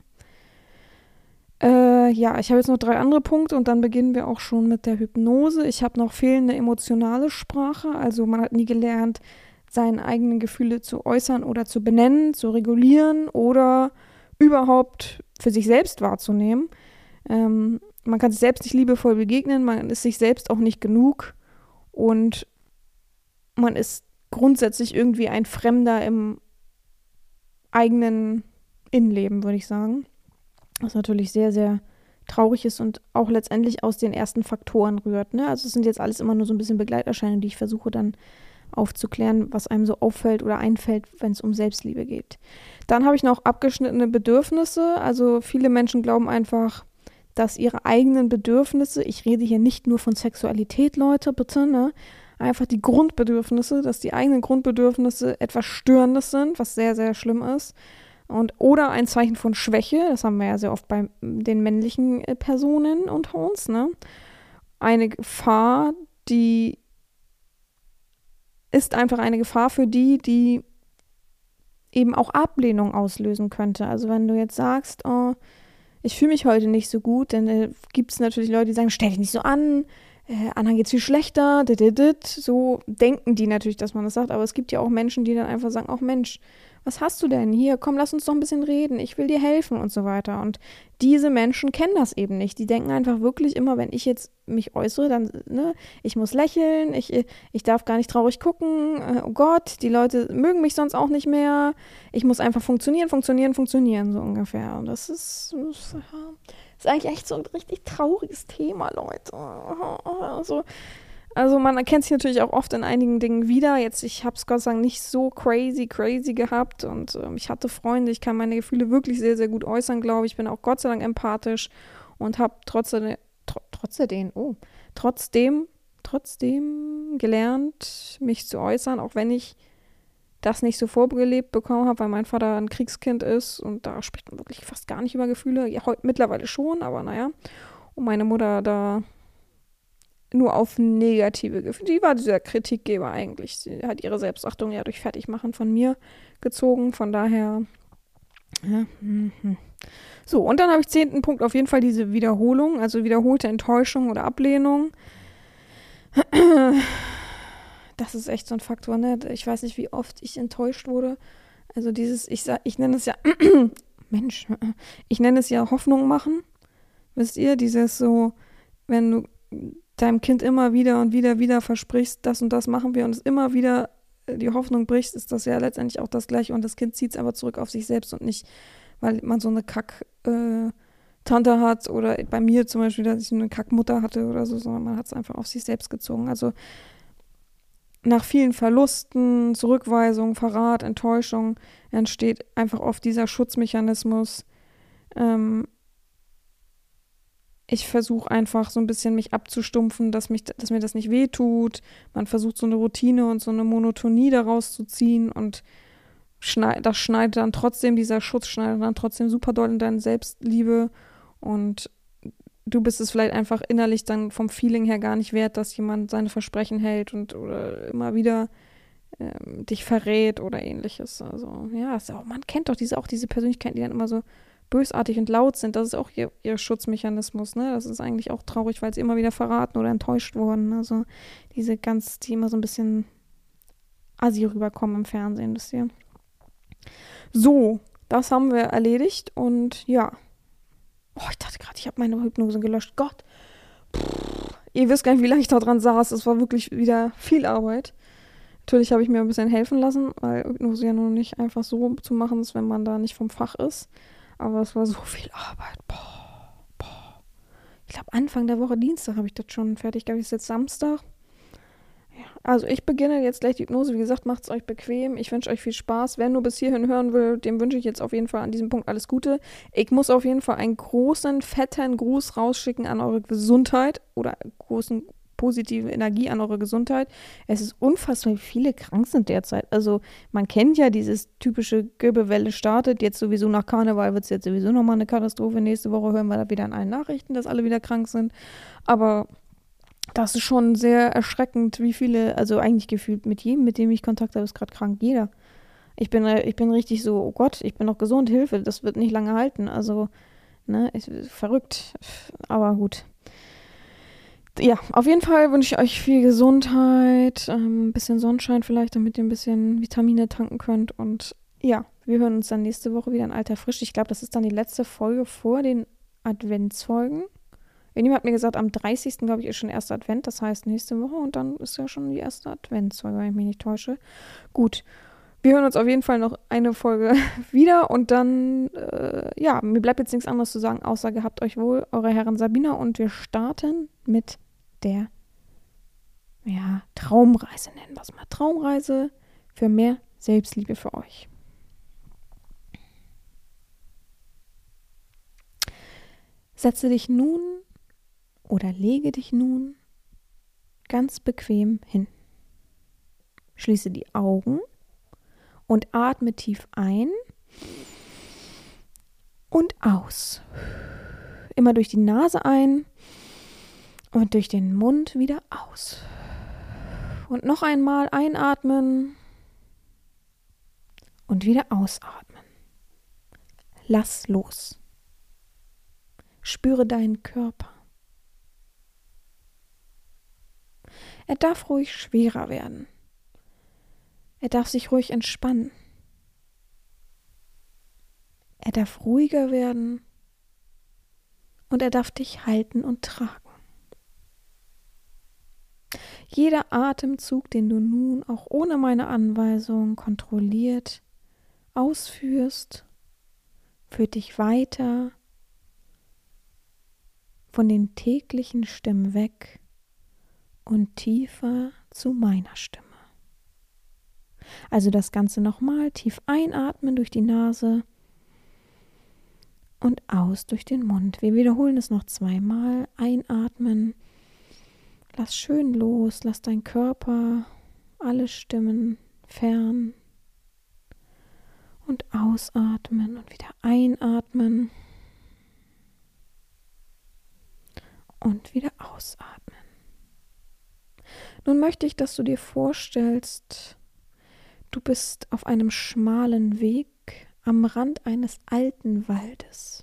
Äh, ja, ich habe jetzt noch drei andere Punkte und dann beginnen wir auch schon mit der Hypnose. Ich habe noch fehlende emotionale Sprache, also man hat nie gelernt, seine eigenen Gefühle zu äußern oder zu benennen, zu regulieren oder überhaupt für sich selbst wahrzunehmen. Ähm, man kann sich selbst nicht liebevoll begegnen, man ist sich selbst auch nicht genug und man ist grundsätzlich irgendwie ein Fremder im eigenen Innenleben, würde ich sagen. Was natürlich sehr, sehr traurig ist und auch letztendlich aus den ersten Faktoren rührt. Ne? Also es sind jetzt alles immer nur so ein bisschen Begleiterscheinungen, die ich versuche dann aufzuklären, was einem so auffällt oder einfällt, wenn es um Selbstliebe geht. Dann habe ich noch abgeschnittene Bedürfnisse. Also viele Menschen glauben einfach, dass ihre eigenen Bedürfnisse, ich rede hier nicht nur von Sexualität, Leute, bitte, ne? Einfach die Grundbedürfnisse, dass die eigenen Grundbedürfnisse etwas Störendes sind, was sehr, sehr schlimm ist. Und, oder ein Zeichen von Schwäche, das haben wir ja sehr oft bei den männlichen Personen unter uns, ne? Eine Gefahr, die ist einfach eine Gefahr für die, die eben auch Ablehnung auslösen könnte. Also wenn du jetzt sagst, oh, ich fühle mich heute nicht so gut, dann äh, gibt es natürlich Leute, die sagen, stell dich nicht so an, äh, anderen geht's viel schlechter, dit, dit, dit. So denken die natürlich, dass man das sagt, aber es gibt ja auch Menschen, die dann einfach sagen, ach Mensch, was hast du denn? Hier, komm, lass uns doch ein bisschen reden, ich will dir helfen und so weiter. Und diese Menschen kennen das eben nicht. Die denken einfach wirklich immer, wenn ich jetzt mich äußere, dann, ne, ich muss lächeln, ich, ich darf gar nicht traurig gucken, äh, oh Gott, die Leute mögen mich sonst auch nicht mehr, ich muss einfach funktionieren, funktionieren, funktionieren, so ungefähr. Und das ist, das ist eigentlich echt so ein richtig trauriges Thema, Leute. Also, Also man erkennt sich natürlich auch oft in einigen Dingen wieder. Jetzt, ich habe es Gott sei Dank nicht so crazy, crazy gehabt und ähm, ich hatte Freunde, ich kann meine Gefühle wirklich sehr, sehr gut äußern, glaube ich. Ich bin auch Gott sei Dank empathisch und habe trotzdem, tr trotzdem, oh, trotzdem, trotzdem gelernt, mich zu äußern, auch wenn ich das nicht so vorgelebt bekommen habe, weil mein Vater ein Kriegskind ist und da spricht man wirklich fast gar nicht über Gefühle. Ja, heute mittlerweile schon, aber naja. Und meine Mutter da nur auf negative Gefühle. Die war dieser Kritikgeber eigentlich. Sie hat ihre Selbstachtung ja durch Fertigmachen von mir gezogen. Von daher. Ja. So, und dann habe ich zehnten Punkt auf jeden Fall diese Wiederholung, also wiederholte Enttäuschung oder Ablehnung. Das ist echt so ein Faktor, ne? Ich weiß nicht, wie oft ich enttäuscht wurde. Also dieses, ich sag, ich nenne es ja, Mensch, ich nenne es ja Hoffnung machen. Wisst ihr, dieses so, wenn du deinem Kind immer wieder und wieder, wieder versprichst, das und das machen wir und es immer wieder die Hoffnung brichst, ist das ja letztendlich auch das Gleiche und das Kind zieht es aber zurück auf sich selbst und nicht, weil man so eine Kack-Tante äh, hat oder bei mir zum Beispiel, dass ich eine Kackmutter hatte oder so, sondern man hat es einfach auf sich selbst gezogen. Also nach vielen Verlusten, Zurückweisung, Verrat, Enttäuschung entsteht einfach oft dieser Schutzmechanismus. Ähm, Ich versuche einfach so ein bisschen mich abzustumpfen, dass, mich, dass mir das nicht wehtut. Man versucht so eine Routine und so eine Monotonie daraus zu ziehen und schneid, das schneidet dann trotzdem, dieser Schutz schneidet dann trotzdem super doll in deine Selbstliebe und du bist es vielleicht einfach innerlich dann vom Feeling her gar nicht wert, dass jemand seine Versprechen hält und oder immer wieder ähm, dich verrät oder ähnliches. Also ja, ist auch, man kennt doch diese, auch diese Persönlichkeiten, die dann immer so bösartig und laut sind, das ist auch ihr, ihr Schutzmechanismus, ne? Das ist eigentlich auch traurig, weil sie immer wieder verraten oder enttäuscht wurden. Also diese ganz, die immer so ein bisschen assi rüberkommen im Fernsehen, wisst ihr. So, das haben wir erledigt und ja. Oh, ich dachte gerade, ich habe meine Hypnose gelöscht. Gott. Pff, ihr wisst gar nicht, wie lange ich da dran saß. Es war wirklich wieder viel Arbeit. Natürlich habe ich mir ein bisschen helfen lassen, weil Hypnose ja nur nicht einfach so zu machen ist, wenn man da nicht vom Fach ist. Aber es war so viel Arbeit. Boah, boah. Ich glaube, Anfang der Woche, Dienstag, habe ich das schon fertig. Ich glaube, es ist jetzt Samstag. Ja, also ich beginne jetzt gleich die Hypnose. Wie gesagt, macht es euch bequem. Ich wünsche euch viel Spaß. Wer nur bis hierhin hören will, dem wünsche ich jetzt auf jeden Fall an diesem Punkt alles Gute. Ich muss auf jeden Fall einen großen, fetten Gruß rausschicken an eure Gesundheit oder großen positive Energie an eure Gesundheit. Es ist unfassbar, wie viele krank sind derzeit. Also man kennt ja dieses typische Grippewelle startet, jetzt sowieso nach Karneval wird es jetzt sowieso nochmal eine Katastrophe. Nächste Woche hören wir da wieder in allen Nachrichten, dass alle wieder krank sind. Aber das ist schon sehr erschreckend, wie viele, also eigentlich gefühlt mit jedem, mit dem ich Kontakt habe, ist gerade krank. Jeder. Ich bin, ich bin richtig so, oh Gott, ich bin noch gesund, Hilfe, das wird nicht lange halten. Also, ne, ist verrückt. Aber gut. Ja, auf jeden Fall wünsche ich euch viel Gesundheit, ein ähm, bisschen Sonnenschein vielleicht, damit ihr ein bisschen Vitamine tanken könnt. Und ja, wir hören uns dann nächste Woche wieder in alter Frische. Ich glaube, das ist dann die letzte Folge vor den Adventsfolgen. Irgendjemand hat mir gesagt, am dreißigsten glaube ich, ist schon erster Advent. Das heißt nächste Woche und dann ist ja schon die erste Adventsfolge, wenn ich mich nicht täusche. Gut, wir hören uns auf jeden Fall noch eine Folge wieder und dann, äh, ja, mir bleibt jetzt nichts anderes zu sagen, außer gehabt euch wohl, eure Herren Sabina und wir starten mit der, ja, Traumreise, nennen wir es mal. Traumreise für mehr Selbstliebe für euch. Setze dich nun oder lege dich nun ganz bequem hin. Schließe die Augen und atme tief ein und aus. Immer durch die Nase ein und durch den Mund wieder aus. Und noch einmal einatmen und wieder ausatmen. Lass los. Spüre deinen Körper. Er darf ruhig schwerer werden. Er darf sich ruhig entspannen. Er darf ruhiger werden und er darf dich halten und tragen. Jeder Atemzug, den du nun auch ohne meine Anweisung kontrolliert ausführst, führt dich weiter von den täglichen Stimmen weg und tiefer zu meiner Stimme. Also das Ganze nochmal, tief einatmen durch die Nase und aus durch den Mund. Wir wiederholen es noch zweimal. Einatmen, lass schön los, lass deinen Körper, alle Stimmen fern. Und ausatmen und wieder einatmen. Und wieder ausatmen. Nun möchte ich, dass du dir vorstellst, du bist auf einem schmalen Weg am Rand eines alten Waldes.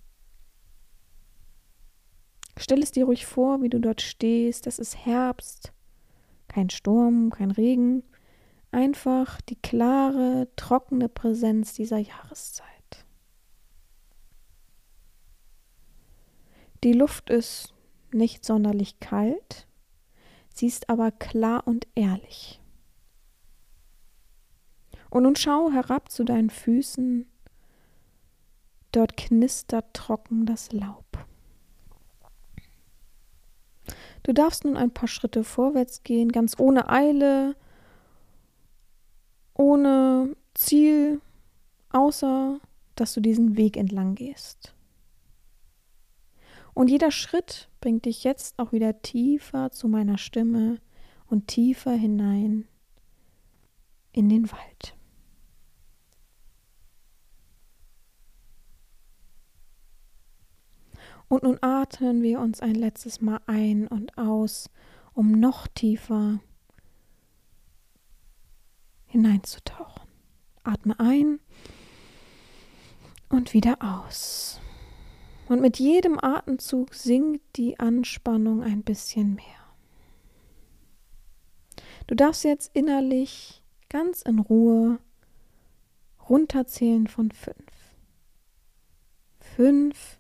Stell es dir ruhig vor, wie du dort stehst. Es ist Herbst, kein Sturm, kein Regen, einfach die klare, trockene Präsenz dieser Jahreszeit. Die Luft ist nicht sonderlich kalt, sie ist aber klar und ehrlich. Und nun schau herab zu deinen Füßen, dort knistert trocken das Laub. Du darfst nun ein paar Schritte vorwärts gehen, ganz ohne Eile, ohne Ziel, außer dass du diesen Weg entlang gehst. Und jeder Schritt bringt dich jetzt auch wieder tiefer zu meiner Stimme und tiefer hinein in den Wald. Und nun atmen wir uns ein letztes Mal ein und aus, um noch tiefer hineinzutauchen. Atme ein und wieder aus. Und mit jedem Atemzug sinkt die Anspannung ein bisschen mehr. Du darfst jetzt innerlich ganz in Ruhe runterzählen von fünf. Fünf.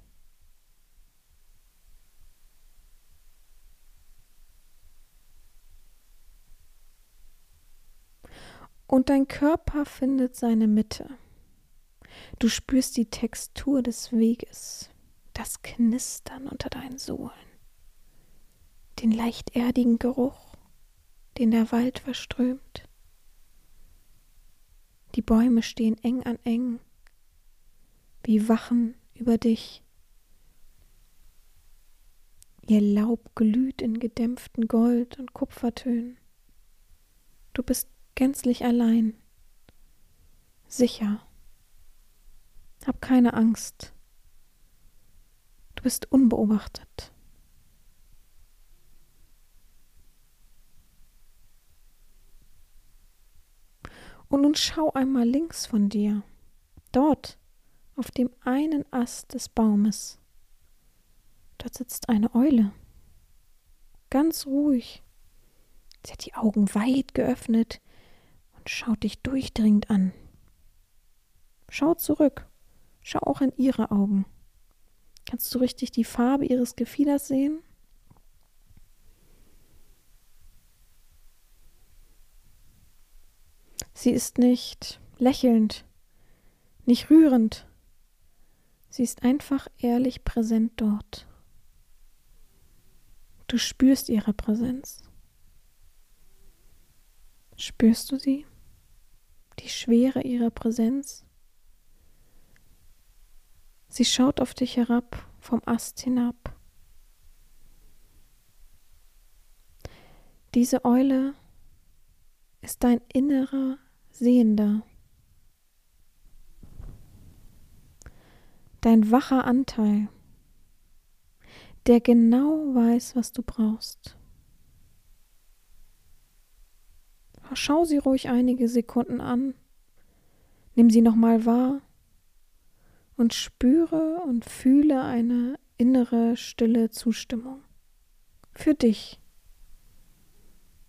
Und dein Körper findet seine Mitte. Du spürst die Textur des Weges, das Knistern unter deinen Sohlen, den leicht erdigen Geruch, den der Wald verströmt. Die Bäume stehen eng an eng, wie Wachen über dich. Ihr Laub glüht in gedämpften Gold- und Kupfertönen. Du bist gänzlich allein, sicher. Hab keine Angst. Du bist unbeobachtet. Und nun schau einmal links von dir, dort auf dem einen Ast des Baumes. Dort sitzt eine Eule, ganz ruhig. Sie hat die Augen weit geöffnet und schaut dich durchdringend an. Schau zurück, schau auch in ihre Augen. Kannst du richtig die Farbe ihres Gefieders sehen? Sie ist nicht lächelnd, nicht rührend. Sie ist einfach ehrlich präsent dort. Du spürst ihre Präsenz. Spürst du sie? Die Schwere ihrer Präsenz? Sie schaut auf dich herab, vom Ast hinab. Diese Eule ist dein innerer Sehender, dein wacher Anteil, der genau weiß, was du brauchst. Schau sie ruhig einige Sekunden an, nimm sie nochmal wahr und spüre und fühle eine innere, stille Zustimmung für dich.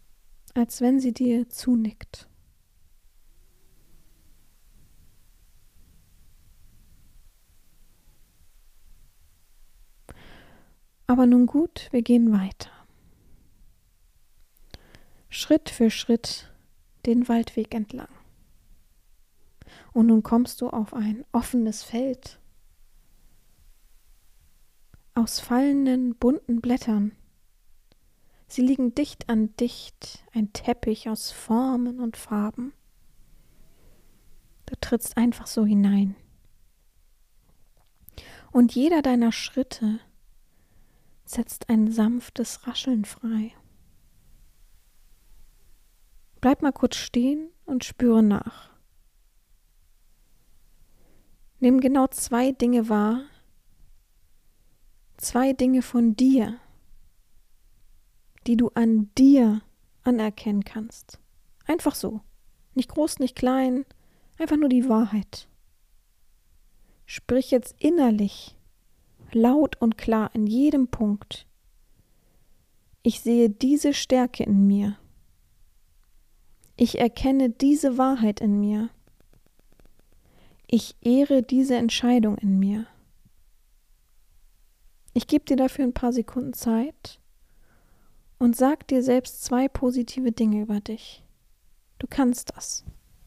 als wenn sie dir zunickt. Aber nun gut, wir gehen weiter. Schritt für Schritt den Waldweg entlang. Und nun kommst du auf ein offenes Feld aus fallenden, bunten Blättern. Sie liegen dicht an dicht, ein Teppich aus Formen und Farben. Du trittst einfach so hinein. Und jeder deiner Schritte setzt ein sanftes Rascheln frei. Bleib mal kurz stehen und spüre nach. Nimm genau zwei Dinge wahr, zwei Dinge von dir, die du an dir anerkennen kannst. Einfach so, nicht groß, nicht klein, einfach nur die Wahrheit. Sprich jetzt innerlich, laut und klar in jedem Punkt. Ich sehe diese Stärke in mir. Ich erkenne diese Wahrheit in mir. Ich ehre diese Entscheidung in mir. Ich gebe dir dafür ein paar Sekunden Zeit und sag dir selbst zwei positive Dinge über dich. Du kannst das.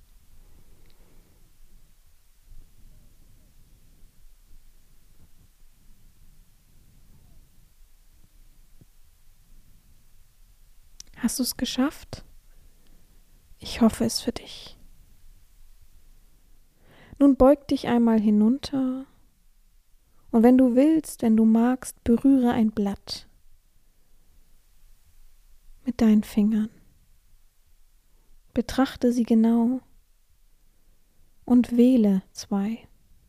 Hast du es geschafft? Ich hoffe es für dich. Nun beug dich einmal hinunter und wenn du willst, wenn du magst, berühre ein Blatt mit deinen Fingern. Betrachte sie genau und wähle zwei.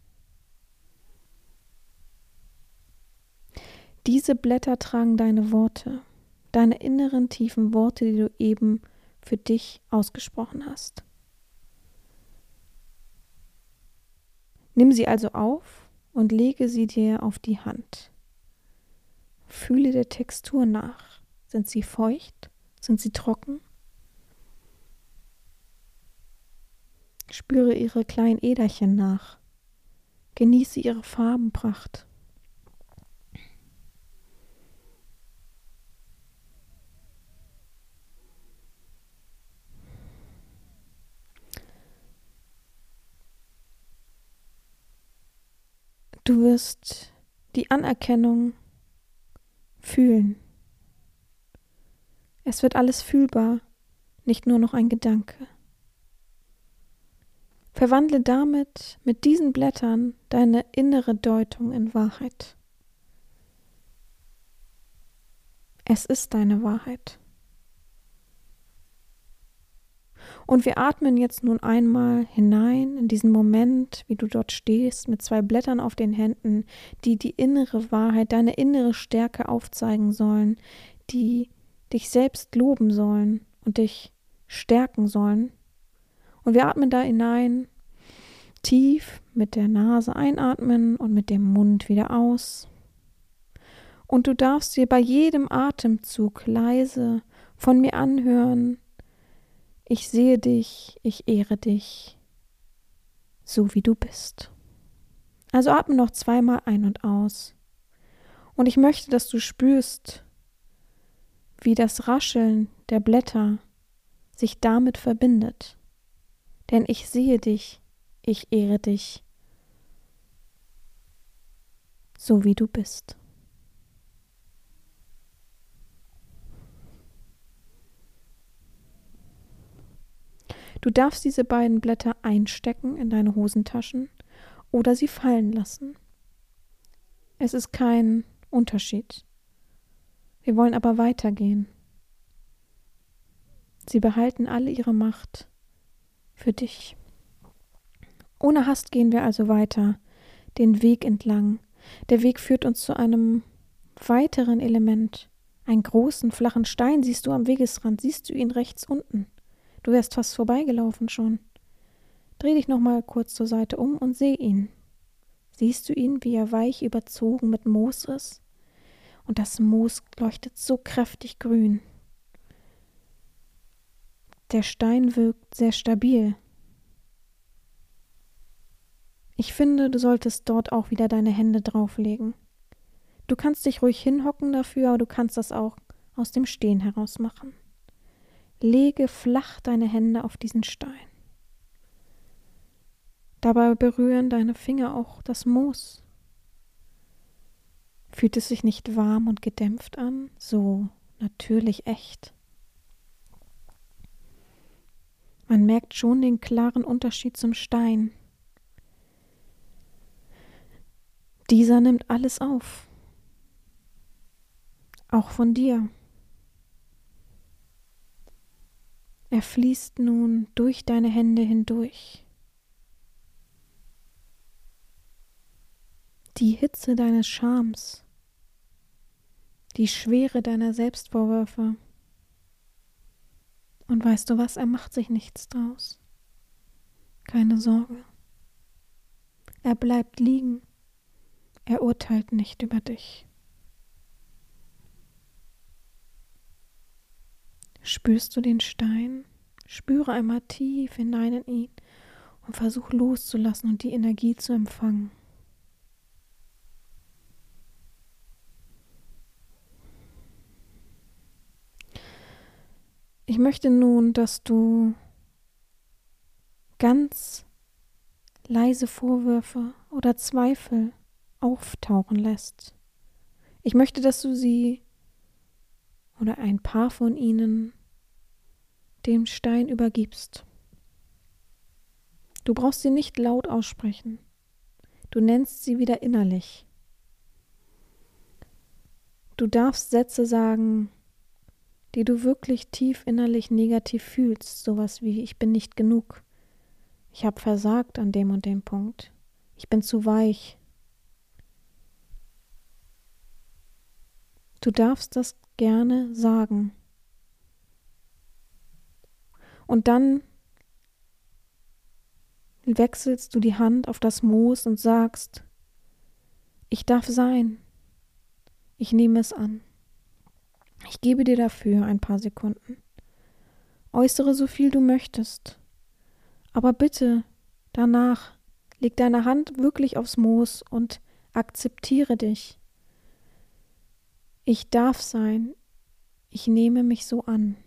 Diese Blätter tragen deine Worte, deine inneren tiefen Worte, die du eben für dich ausgesprochen hast. Nimm sie also auf und lege sie dir auf die Hand. Fühle der Textur nach. Sind sie feucht? Sind sie trocken? Spüre ihre kleinen Äderchen nach. Genieße ihre Farbenpracht. Du wirst die Anerkennung fühlen. Es wird alles fühlbar, nicht nur noch ein Gedanke. Verwandle damit mit diesen Blättern deine innere Deutung in Wahrheit. Es ist deine Wahrheit. Und wir atmen jetzt nun einmal hinein in diesen Moment, wie du dort stehst, mit zwei Blättern auf den Händen, die die innere Wahrheit, deine innere Stärke aufzeigen sollen, die dich selbst loben sollen und dich stärken sollen. Und wir atmen da hinein, tief mit der Nase einatmen und mit dem Mund wieder aus. Und du darfst dir bei jedem Atemzug leise von mir anhören: Ich sehe dich, ich ehre dich, so wie du bist. Also atme noch zweimal ein und aus. Und ich möchte, dass du spürst, wie das Rascheln der Blätter sich damit verbindet. Denn ich sehe dich, ich ehre dich, so wie du bist. Du darfst diese beiden Blätter einstecken in deine Hosentaschen oder sie fallen lassen. Es ist kein Unterschied. Wir wollen aber weitergehen. Sie behalten alle ihre Macht für dich. Ohne Hast gehen wir also weiter, den Weg entlang. Der Weg führt uns zu einem weiteren Element. Einen großen, flachen Stein siehst du am Wegesrand. Siehst du ihn rechts unten? Du wärst fast vorbeigelaufen schon. Dreh dich nochmal kurz zur Seite um und seh ihn. Siehst du ihn, wie er weich überzogen mit Moos ist? Und das Moos leuchtet so kräftig grün. Der Stein wirkt sehr stabil. Ich finde, du solltest dort auch wieder deine Hände drauflegen. Du kannst dich ruhig hinhocken dafür, aber du kannst das auch aus dem Stehen heraus machen. Lege flach deine Hände auf diesen Stein. Dabei berühren deine Finger auch das Moos. Fühlt es sich nicht warm und gedämpft an? So natürlich echt. Man merkt schon den klaren Unterschied zum Stein. Dieser nimmt alles auf. Auch von dir. Er fließt nun durch deine Hände hindurch. Die Hitze deines Schams, die Schwere deiner Selbstvorwürfe. Und weißt du was, er macht sich nichts draus. Keine Sorge. Er bleibt liegen. Er urteilt nicht über dich. Spürst du den Stein? Spüre einmal tief hinein in ihn und versuch loszulassen und die Energie zu empfangen. Ich möchte nun, dass du ganz leise Vorwürfe oder Zweifel auftauchen lässt. Ich möchte, dass du sie oder ein paar von ihnen dem Stein übergibst. Du brauchst sie nicht laut aussprechen. Du nennst sie wieder innerlich. Du darfst Sätze sagen, die du wirklich tief innerlich negativ fühlst, sowas wie: Ich bin nicht genug, ich habe versagt an dem und dem Punkt, ich bin zu weich. Du darfst das gerne sagen. Und dann wechselst du die Hand auf das Moos und sagst: Ich darf sein, ich nehme es an. Ich gebe dir dafür ein paar Sekunden. Äußere so viel du möchtest. Aber bitte, danach, leg deine Hand wirklich aufs Moos und akzeptiere dich. Ich darf sein. Ich nehme mich so an.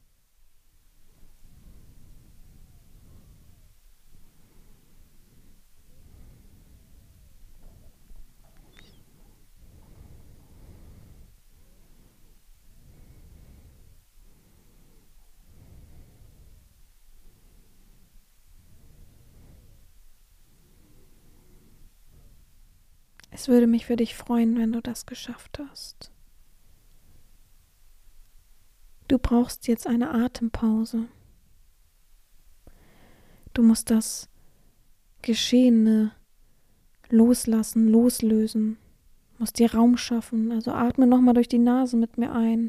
Es würde mich für dich freuen, wenn du das geschafft hast. Du brauchst jetzt eine Atempause. Du musst das Geschehene loslassen, loslösen. Du musst dir Raum schaffen. Also atme nochmal durch die Nase mit mir ein.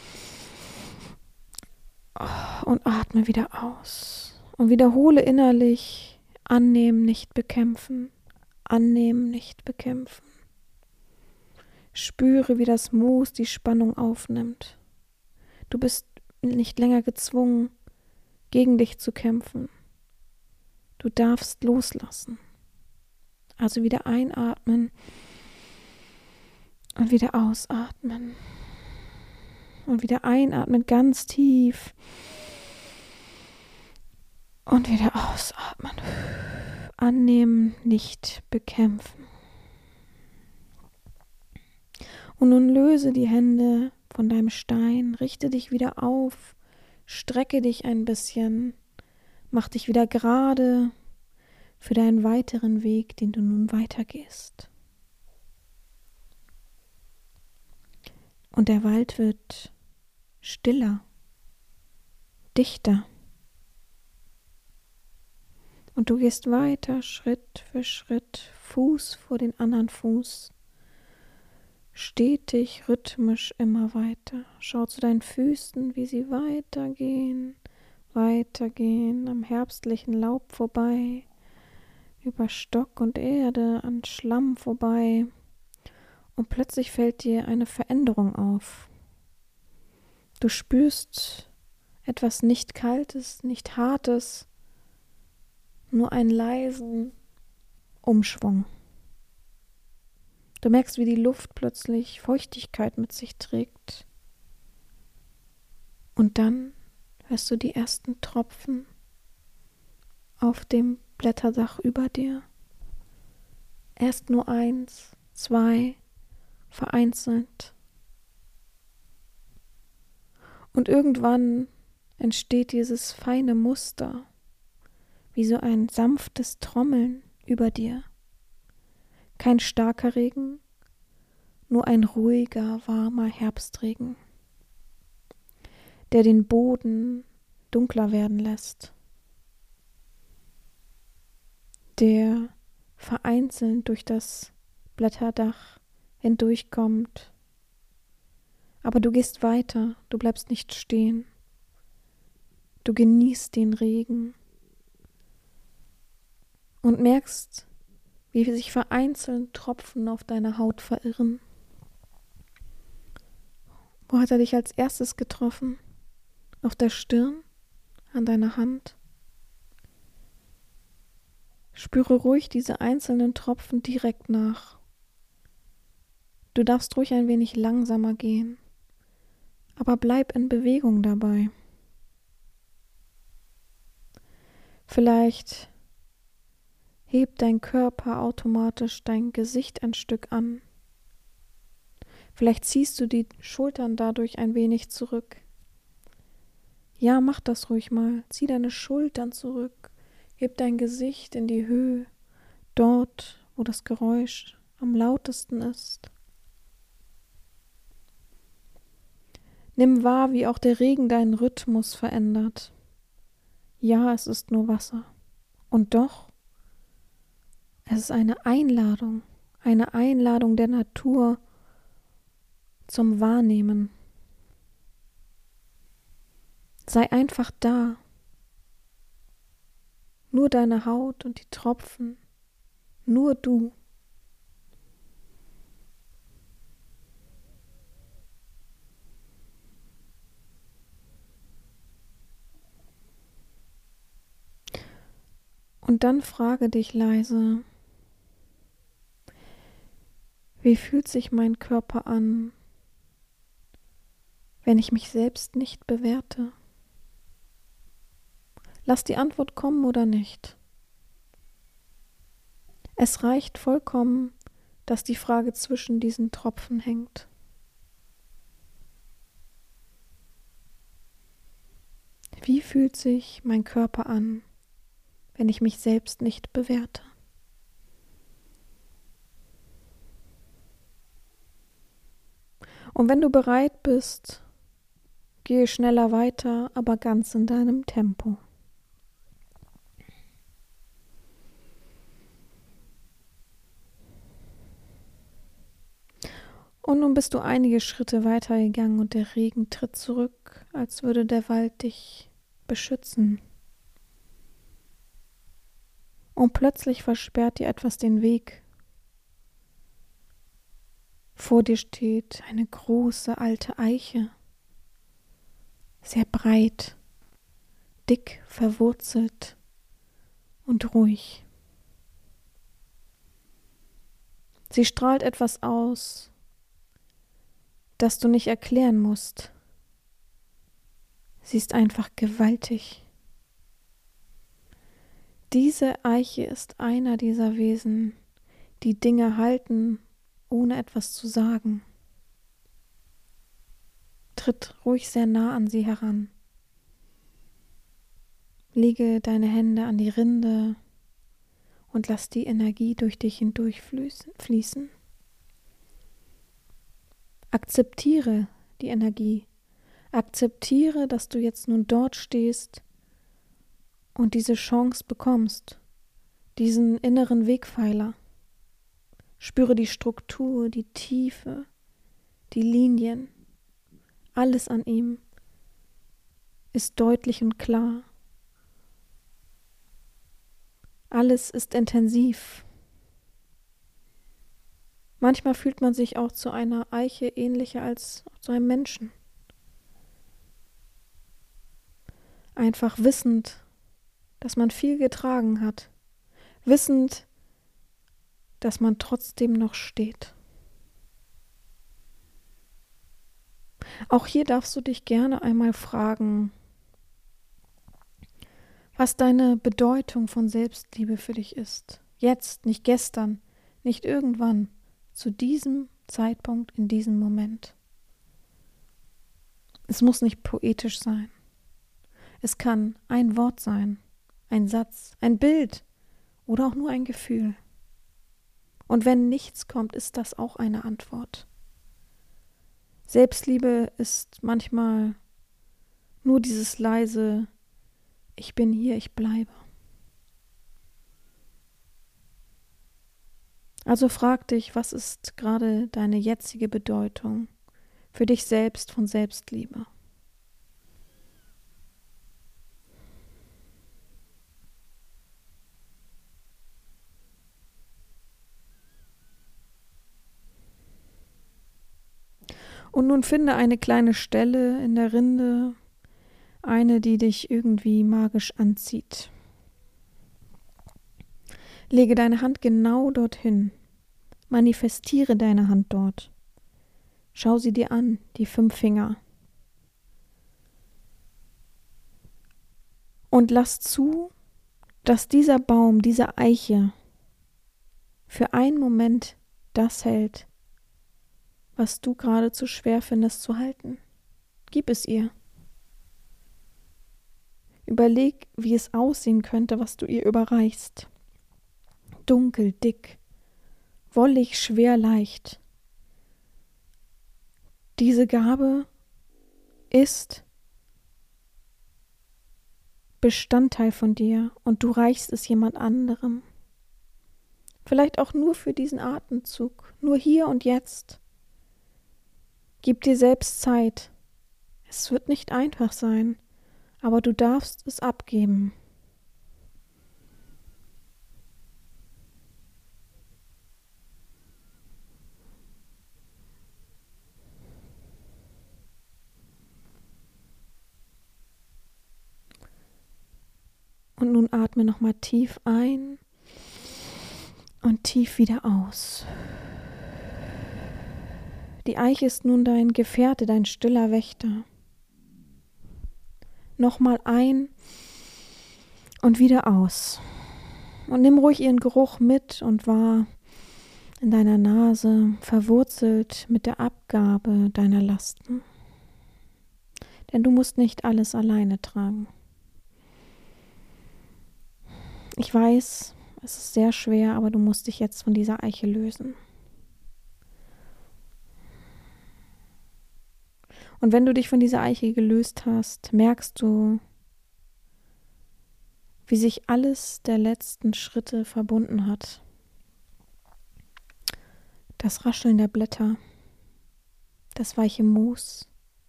Und atme wieder aus. Und wiederhole innerlich: Annehmen, nicht bekämpfen. Annehmen, nicht bekämpfen. Spüre, wie das Moos die Spannung aufnimmt. Du bist nicht länger gezwungen, gegen dich zu kämpfen. Du darfst loslassen. Also wieder einatmen und wieder ausatmen. Und wieder einatmen ganz tief. Und wieder ausatmen. Annehmen, nicht bekämpfen. Und nun löse die Hände von deinem Stein, richte dich wieder auf, strecke dich ein bisschen, mach dich wieder gerade für deinen weiteren Weg, den du nun weitergehst. Und der Wald wird stiller, dichter. Und du gehst weiter, Schritt für Schritt, Fuß vor den anderen Fuß, stetig, rhythmisch immer weiter. Schau zu deinen Füßen, wie sie weitergehen, weitergehen, am herbstlichen Laub vorbei, über Stock und Erde, an Schlamm vorbei. Und plötzlich fällt dir eine Veränderung auf. Du spürst Etwas nicht Kaltes, nicht Hartes, nur einen leisen Umschwung. Du merkst, wie die Luft plötzlich Feuchtigkeit mit sich trägt. Und dann hörst du die ersten Tropfen auf dem Blätterdach über dir. Erst nur eins, zwei, vereinzelt. Und irgendwann entsteht dieses feine Muster, wie so ein sanftes Trommeln über dir. Kein starker Regen, nur ein ruhiger, warmer Herbstregen, der den Boden dunkler werden lässt, der vereinzelt durch das Blätterdach hindurchkommt. Aber du gehst weiter, du bleibst nicht stehen. Du genießt den Regen und merkst, wie sich vereinzelt Tropfen auf deiner Haut verirren. Wo hat er dich als erstes getroffen? Auf der Stirn? An deiner Hand? Spüre ruhig diese einzelnen Tropfen direkt nach. Du darfst ruhig ein wenig langsamer gehen, aber bleib in Bewegung dabei. Vielleicht hebt dein Körper automatisch dein Gesicht ein Stück an. Vielleicht ziehst du die Schultern dadurch ein wenig zurück. Ja, mach das ruhig mal. Zieh deine Schultern zurück. Heb dein Gesicht in die Höhe, dort, wo das Geräusch am lautesten ist. Nimm wahr, wie auch der Regen deinen Rhythmus verändert. Ja, es ist nur Wasser. Und doch, es ist eine Einladung, eine Einladung der Natur zum Wahrnehmen. Sei einfach da. Nur deine Haut und die Tropfen, nur du. Und dann frage dich leise, wie fühlt sich mein Körper an, wenn ich mich selbst nicht bewerte? Lass die Antwort kommen oder nicht. Es reicht vollkommen, dass die Frage zwischen diesen Tropfen hängt. Wie fühlt sich mein Körper an, wenn ich mich selbst nicht bewerte? Und wenn du bereit bist, gehe schneller weiter, aber ganz in deinem Tempo. Und nun bist du einige Schritte weitergegangen und der Regen tritt zurück, als würde der Wald dich beschützen. Und plötzlich versperrt dir etwas den Weg. Vor dir steht eine große alte Eiche, sehr breit, dick verwurzelt und ruhig. Sie strahlt etwas aus, das du nicht erklären musst. Sie ist einfach gewaltig. Diese Eiche ist einer dieser Wesen, die Dinge halten, ohne etwas zu sagen. Tritt ruhig sehr nah an sie heran. Lege deine Hände an die Rinde und lass die Energie durch dich hindurch fließen. Akzeptiere die Energie. Akzeptiere, dass du jetzt nun dort stehst und diese Chance bekommst, diesen inneren Wegpfeiler. Spüre die Struktur, die Tiefe, die Linien. Alles an ihm ist deutlich und klar. Alles ist intensiv. Manchmal fühlt man sich auch zu einer Eiche ähnlicher als zu einem Menschen. Einfach wissend, dass man viel getragen hat. Wissend, dass man trotzdem noch steht. Auch hier darfst du dich gerne einmal fragen, was deine Bedeutung von Selbstliebe für dich ist. Jetzt, nicht gestern, nicht irgendwann, zu diesem Zeitpunkt, in diesem Moment. Es muss nicht poetisch sein. Es kann ein Wort sein, ein Satz, ein Bild oder auch nur ein Gefühl. Und wenn nichts kommt, ist das auch eine Antwort. Selbstliebe ist manchmal nur dieses leise, ich bin hier, ich bleibe. Also frag dich, was ist gerade deine jetzige Bedeutung für dich selbst von Selbstliebe? Und nun finde eine kleine Stelle in der Rinde, eine, die dich irgendwie magisch anzieht. Lege deine Hand genau dorthin. Manifestiere deine Hand dort. Schau sie dir an, die fünf Finger. Und lass zu, dass dieser Baum, diese Eiche für einen Moment das hält, was du gerade zu schwer findest zu halten. Gib es ihr. Überleg, wie es aussehen könnte, was du ihr überreichst. Dunkel, dick, wollig, schwer, leicht. Diese Gabe ist Bestandteil von dir und du reichst es jemand anderem. Vielleicht auch nur für diesen Atemzug, nur hier und jetzt. Gib dir selbst Zeit. Es wird nicht einfach sein, aber du darfst es abgeben. Und nun atme nochmal tief ein und tief wieder aus. Die Eiche ist nun dein Gefährte, dein stiller Wächter. Nochmal ein und wieder aus. Und nimm ruhig ihren Geruch mit und wahr in deiner Nase, verwurzelt mit der Abgabe deiner Lasten. Denn du musst nicht alles alleine tragen. Ich weiß, es ist sehr schwer, aber du musst dich jetzt von dieser Eiche lösen. Und wenn du dich von dieser Eiche gelöst hast, merkst du, wie sich alles der letzten Schritte verbunden hat. Das Rascheln der Blätter, das weiche Moos,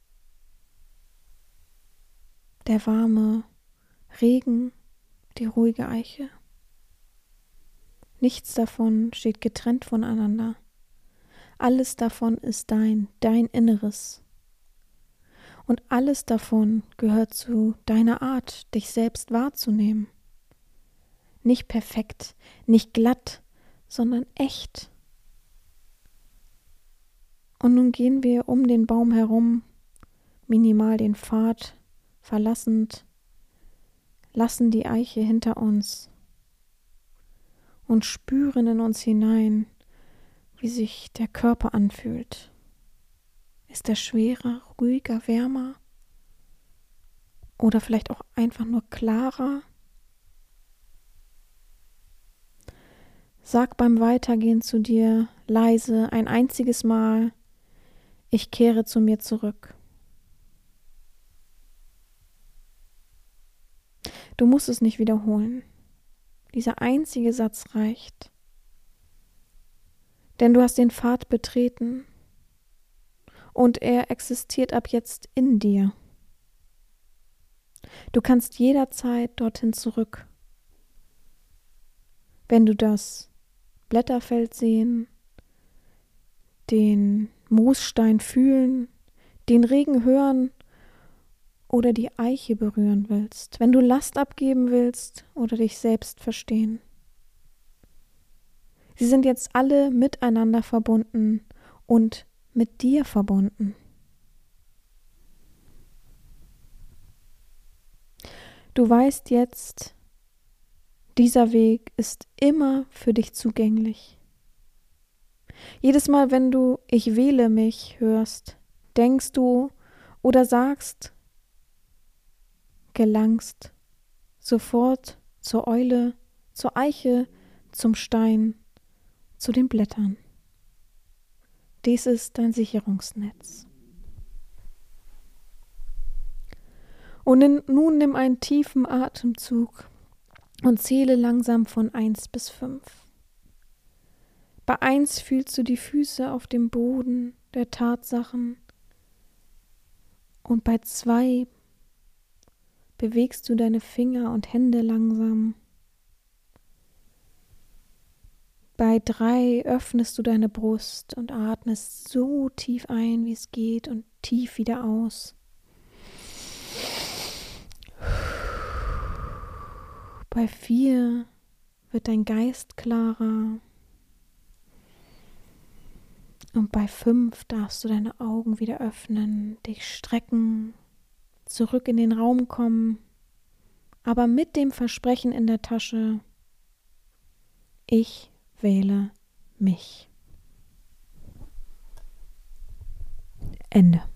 der warme Regen, die ruhige Eiche. Nichts davon steht getrennt voneinander. Alles davon ist dein, dein Inneres. Und alles davon gehört zu deiner Art, dich selbst wahrzunehmen. Nicht perfekt, nicht glatt, sondern echt. Und nun gehen wir um den Baum herum, minimal den Pfad verlassend, lassen die Eiche hinter uns und spüren in uns hinein, wie sich der Körper anfühlt. Ist er schwerer, ruhiger, wärmer oder vielleicht auch einfach nur klarer? Sag beim Weitergehen zu dir leise ein einziges Mal, ich kehre zu mir zurück. Du musst es nicht wiederholen. Dieser einzige Satz reicht. Denn du hast den Pfad betreten und er existiert ab jetzt in dir. Du kannst jederzeit dorthin zurück. Wenn du das Blätterfeld sehen, den Moosstein fühlen, den Regen hören oder die Eiche berühren willst, wenn du Last abgeben willst oder dich selbst verstehen. Sie sind jetzt alle miteinander verbunden und mit dir verbunden. Du weißt jetzt, dieser Weg ist immer für dich zugänglich. Jedes Mal, wenn du "Ich wähle mich" hörst, denkst du oder sagst, gelangst sofort zur Eule, zur Eiche, zum Stein, zu den Blättern. Dies ist dein Sicherungsnetz. Und in, nun nimm einen tiefen Atemzug und zähle langsam von eins bis fünf. Bei eins fühlst du die Füße auf dem Boden der Tatsachen und bei zwei bewegst du deine Finger und Hände langsam. Bei drei öffnest du deine Brust und atmest so tief ein, wie es geht, und tief wieder aus. Bei vier wird dein Geist klarer. Und bei fünf darfst du deine Augen wieder öffnen, dich strecken, zurück in den Raum kommen, aber mit dem Versprechen in der Tasche: Ich wähle mich. Ende.